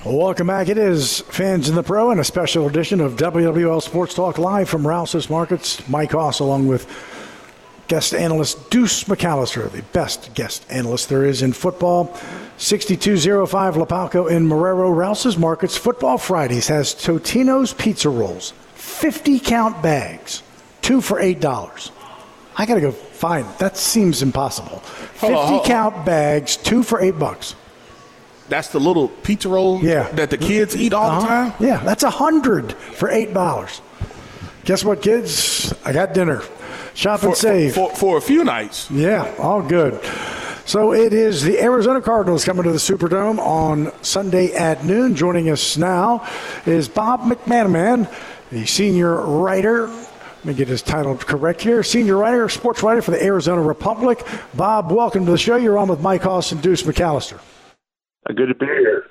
Welcome back. It is Fans in the Pro and a special edition of WWL Sports Talk live from Rouse's Markets. Mike Hoss along with guest analyst Deuce McAllister, the best guest analyst there is in football. 6205 Lapalco in Marrero. Rouse's Markets Football Fridays has Totino's Pizza Rolls, 50-count bags, 2 for $8. I got to go find. That seems impossible. 50-count bags, 2 for $8. That's the little pizza roll that the kids eat all the time? Yeah, that's 100 for $8. Guess what, kids? I got dinner. Shop and save. For a few nights. Yeah, all good. So it is the Arizona Cardinals coming to the Superdome on Sunday at noon. Joining us now is Bob McManaman, the senior writer. Let me get his title correct here. Senior writer, sports writer for the Arizona Republic. Bob, welcome to the show. You're on with Mike Hoss and Deuce McAllister. Good to be here.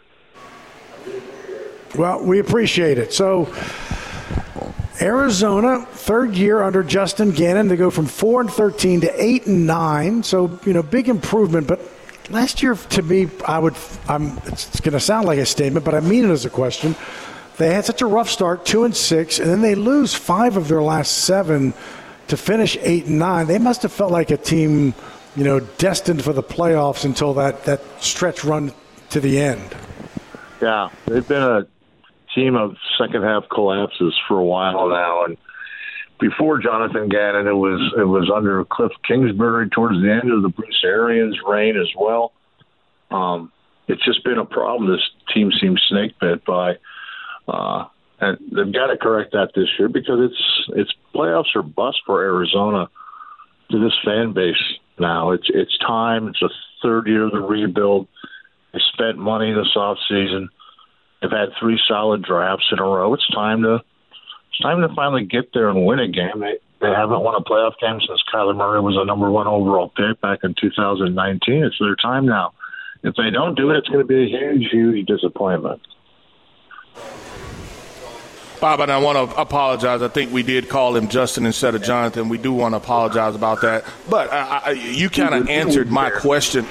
Well, we appreciate it. So, Arizona, third year under Justin Gannon. They go from 4-13 to 8-9. So, big improvement. But last year, to me, it's going to sound like a statement, but I mean it as a question. They had such a rough start, 2-6, and then they lose 5 of their last 7 to finish 8-9. They must have felt like a team, destined for the playoffs until that stretch run to the end. Yeah, they've been a team of second-half collapses for a while now, and before Jonathan Gannon, it was under Cliff Kingsbury towards the end of the Bruce Arians' reign as well. It's just been a problem. This team seems snake-bit by, and they've got to correct that this year because it's playoffs or bust for Arizona to this fan base now. It's time. It's a third year of the rebuild. They spent money this offseason. They've had 3 solid drafts in a row. It's time to finally get there and win a game. They haven't won a playoff game since Kyler Murray was a number 1 overall pick back in 2019. It's their time now. If they don't do it, it's going to be a huge, huge disappointment. Bob, and I want to apologize. I think we did call him Justin instead of Jonathan. We do want to apologize about that. But you kind of answered my question.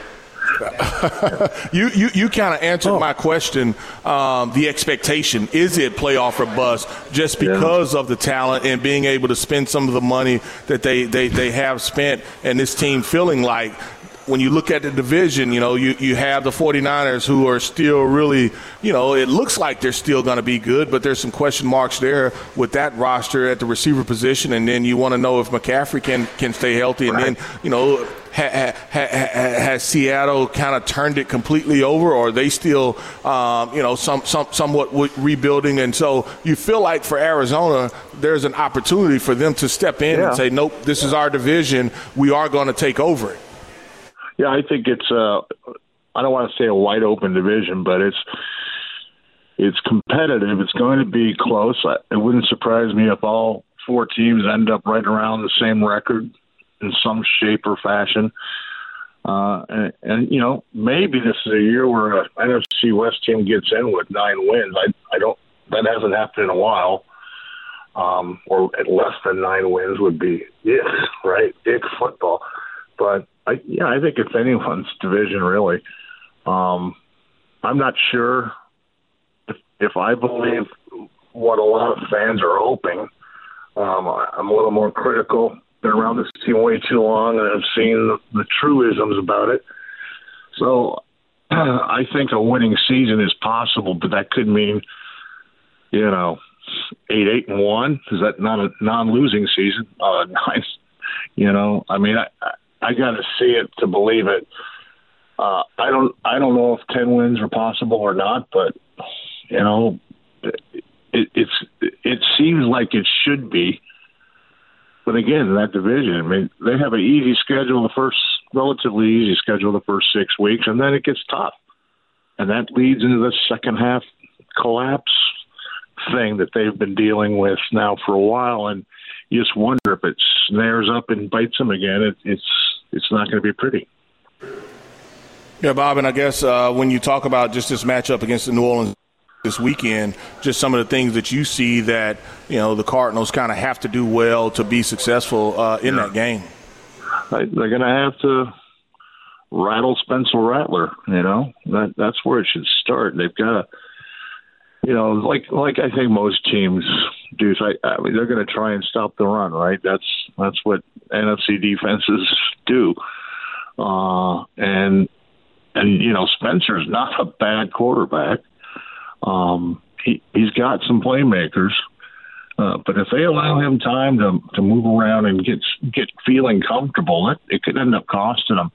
You kind of answered my question. The expectation, is it playoff or bust, just because of the talent and being able to spend some of the money that they have spent, and this team feeling like, when you look at the division, you have the 49ers who are still really, it looks like they're still going to be good, but there's some question marks there with that roster at the receiver position. And then you want to know if McCaffrey can stay healthy. And then, has Seattle kind of turned it completely over, or are they still, somewhat rebuilding? And so you feel like for Arizona, there's an opportunity for them to step in and say, nope, this is our division. We are going to take over it. Yeah, I think it's I don't want to say a wide open division, but it's competitive. It's going to be close. It wouldn't surprise me if all 4 teams end up right around the same record in some shape or fashion. And maybe this is a year where an NFC West team gets in with 9 wins. That hasn't happened in a while. Or at less than 9 wins would be right? Big football. But I think it's anyone's division, really. I'm not sure if I believe what a lot of fans are hoping. I'm a little more critical. Been around this team way too long, and I've seen the truisms about it. So I think a winning season is possible, but that could mean, 8-1. Is that not a non-losing season? Nice. I got to see it to believe it. I don't know if 10 wins are possible or not, but it seems like it should be. But again, that division, they have an easy schedule, relatively easy schedule the first 6 weeks, and then it gets tough, and that leads into the second half collapse thing that they've been dealing with now for a while, and you just wonder if it snares up and bites them again. It's not going to be pretty. Yeah, Bob, and I guess when you talk about just this matchup against the New Orleans this weekend, just some of the things that you see that, the Cardinals kind of have to do well to be successful in that game. They're going to have to rattle Spencer Rattler. That's where it should start. They've got to, like I think most teams do. I mean, they're going to try and stop the run, right? That's what NFC defenses do. And Spencer's not a bad quarterback. He's got some playmakers. But if they allow him time to move around and get feeling comfortable, it could end up costing them.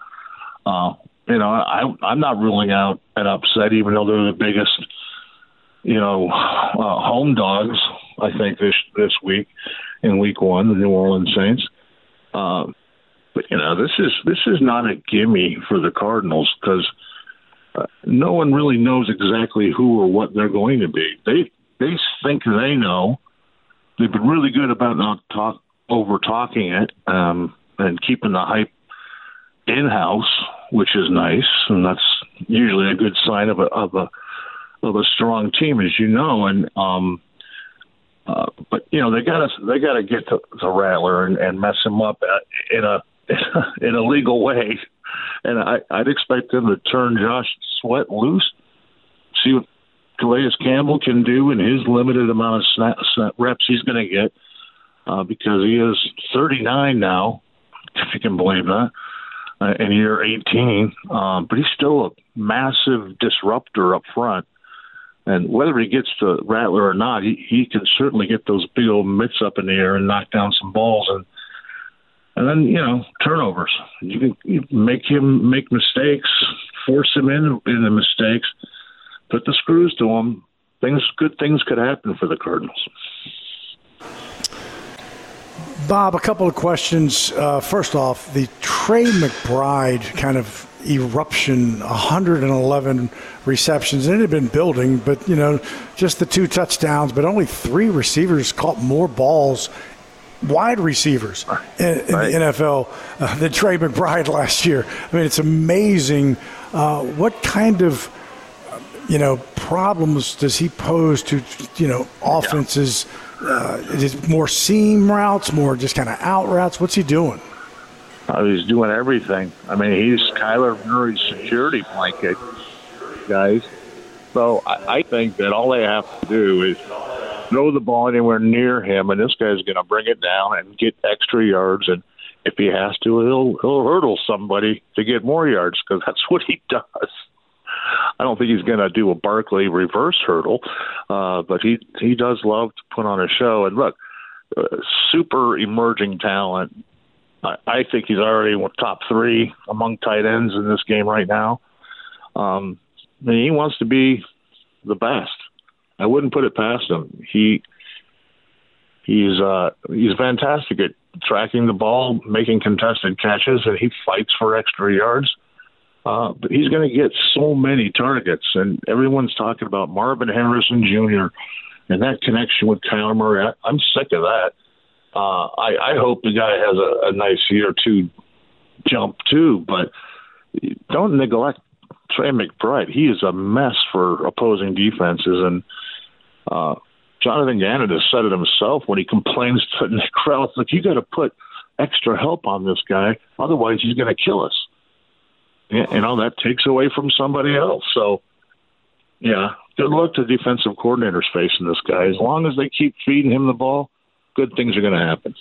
I'm not ruling out an upset, even though they're the biggest, home dogs. I think this week in Week 1, the New Orleans Saints. But this is not a gimme for the Cardinals because no one really knows exactly who or what they're going to be. They think they know. They've been really good about not over talking it and keeping the hype in-house, which is nice, and that's usually a good sign of a strong team, as you know. And but they gotta get to Rattler and mess him up in a legal way, and I'd expect them to turn Josh Sweat loose, see what Calais Campbell can do in his limited amount of snap reps he's going to get because he is 39 now, if you can believe that, in year 18. But he's still a massive disruptor up front. And whether he gets to Rattler or not, he can certainly get those big old mitts up in the air and knock down some balls. And then, turnovers. You can make him make mistakes, force him in the mistakes, put the screws to him. Good things could happen for the Cardinals. Bob, a couple of questions. First off, the Trey McBride kind of eruption, 111 receptions, and it had been building, but, just the 2 touchdowns, but only 3 receivers caught more balls, wide receivers in the NFL than Trey McBride last year. I mean, it's amazing. What kind of problems does he pose to, offenses? Is it more seam routes, more just kind of out routes? What's he doing? He's doing everything. I mean, he's Kyler Murray's security blanket, guys. So I think that all they have to do is throw the ball anywhere near him, and this guy's going to bring it down and get extra yards. And if he has to, he'll hurdle somebody to get more yards because that's what he does. I don't think he's going to do a Barkley reverse hurdle, but he does love to put on a show. And look, super emerging talent. I think he's already top 3 among tight ends in this game right now. He wants to be the best. I wouldn't put it past him. He's fantastic at tracking the ball, making contested catches, and he fights for extra yards. But he's going to get so many targets, and everyone's talking about Marvin Harrison Jr. and that connection with Kyler Murray. I'm sick of that. I hope the guy has a nice year 2 jump too, but don't neglect Trey McBride. He is a mess for opposing defenses, and Jonathan Gannon has said it himself when he complains to Nick Krause, like, you got to put extra help on this guy, otherwise he's going to kill us. That takes away from somebody else. So, good luck to defensive coordinators facing this guy. As long as they keep feeding him the ball, good things are going to happen.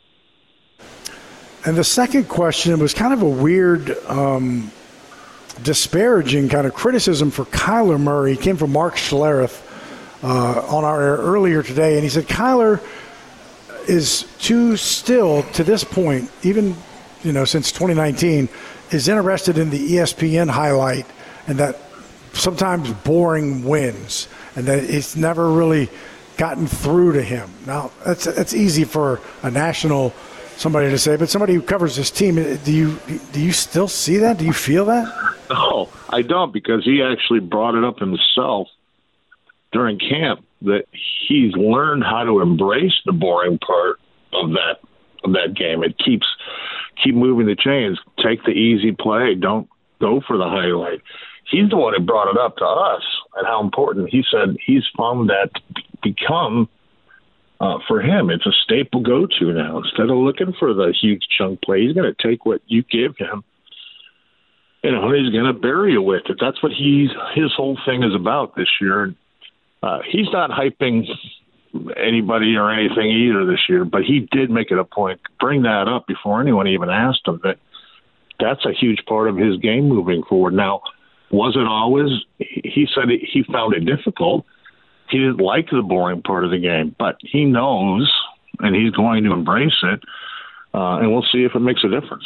And the second question was kind of a weird, disparaging kind of criticism for Kyler Murray. It came from Mark Schlereth on our air earlier today, and he said Kyler is still to this point, even since 2019, is interested in the ESPN highlight, and that sometimes boring wins, and that it's never really gotten through to him. Now, that's easy for a national somebody to say, but somebody who covers this team, do you still see that? Do you feel that? No, I don't, because he actually brought it up himself during camp that he's learned how to embrace the boring part of that game. It keep moving the chains. Take the easy play. Don't go for the highlight. He's the one who brought it up to us and how important. He said he's found that become for him. It's a staple go-to now. Instead of looking for the huge chunk play, he's going to take what you give him he's going to bury you with it. That's what his whole thing is about this year. He's not hyping anybody or anything either this year, but he did make it a point to bring that up before anyone even asked him that that's a huge part of his game moving forward. Now, was it always? He said he found it difficult. He didn't like the boring part of the game, but he knows, and he's going to embrace it, and we'll see if it makes a difference.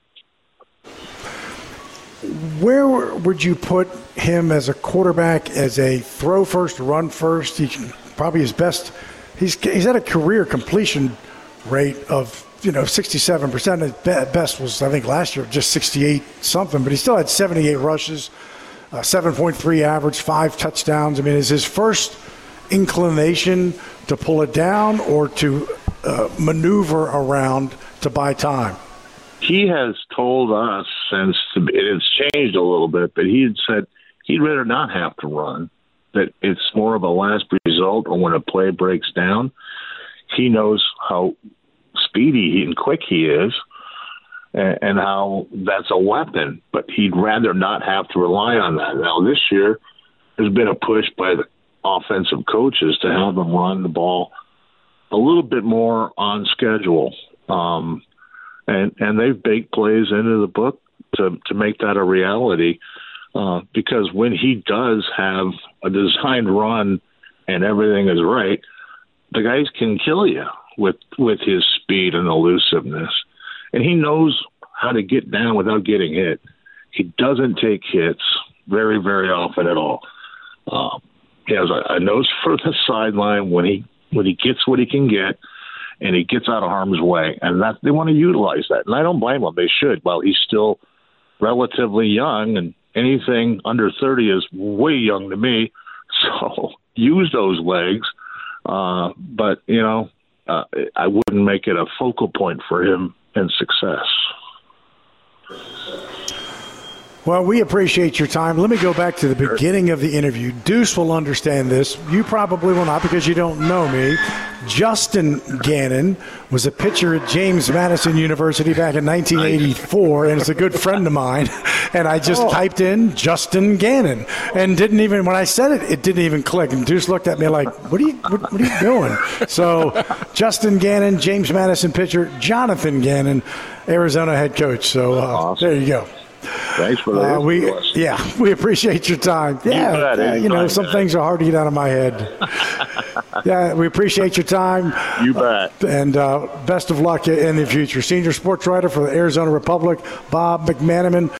Where would you put him as a quarterback, as a throw first, run first? He can probably his best. He's at a career completion rate of 67%. At best was, I think, last year just 68 something, but he still had 78 rushes, 7.3 average, 5 touchdowns. I mean, is his first inclination to pull it down or to maneuver around to buy time? He has told us, since it's changed a little bit, but he had said he'd rather not have to run, that it's more of a last result, or when a play breaks down. He knows how speedy and quick he is and how that's a weapon, but he'd rather not have to rely on that. Now, this year, there's been a push by the offensive coaches to have him run the ball a little bit more on schedule. And they've baked plays into the book to make that a reality, because when he does have a designed run and everything is right, the guys can kill you with his speed and elusiveness. And he knows how to get down without getting hit. He doesn't take hits very, very often at all. He has a nose for the sideline when he gets what he can get, and he gets out of harm's way. And that they want to utilize that. And I don't blame him. They should. Well, he's still relatively young, and anything under 30 is way young to me. So use those legs. But, I wouldn't make it a focal point for him in success. Well, we appreciate your time. Let me go back to the beginning of the interview. Deuce will understand this. You probably will not, because you don't know me. Justin Gannon was a pitcher at James Madison University back in 1984, and is a good friend of mine. And I just typed in Justin Gannon, and didn't even, when I said it, it didn't even click. And Deuce looked at me like, what are you doing? So Justin Gannon, James Madison pitcher, Jonathan Gannon, Arizona head coach. So awesome. There you go. Thanks for that. We appreciate your time. Some things are hard to get out of my head. Yeah, we appreciate your time. You bet. And best of luck in the future. Senior sports writer for the Arizona Republic, Bob McManaman.